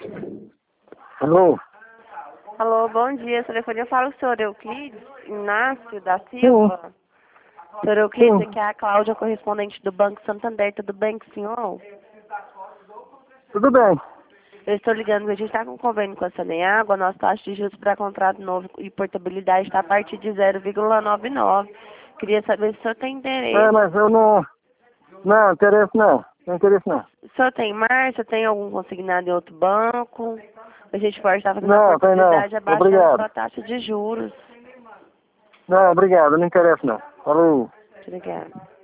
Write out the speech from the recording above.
Alô? Alô, bom dia. Telefone, eu falo com o senhor Euclides Inácio da Silva. Senhor Euclides, aqui é a Cláudia, correspondente do Banco Santander. Tudo bem com o senhor? Tudo bem. Eu estou ligando, a gente está com um convênio com a Saneágua, a nossa taxa de juros para contrato novo e portabilidade está a partir de 0,99. Queria saber se o senhor tem interesse. Mas eu não... Não, interesse não. Não interesse não. O senhor tem marcha, tem algum consignado em outro banco? A gente pode estar fazendo a Não, tem não. portabilidade abaixo da Obrigado. sua taxa de juros. Não, obrigado. Não interessa não. Falou. Obrigada.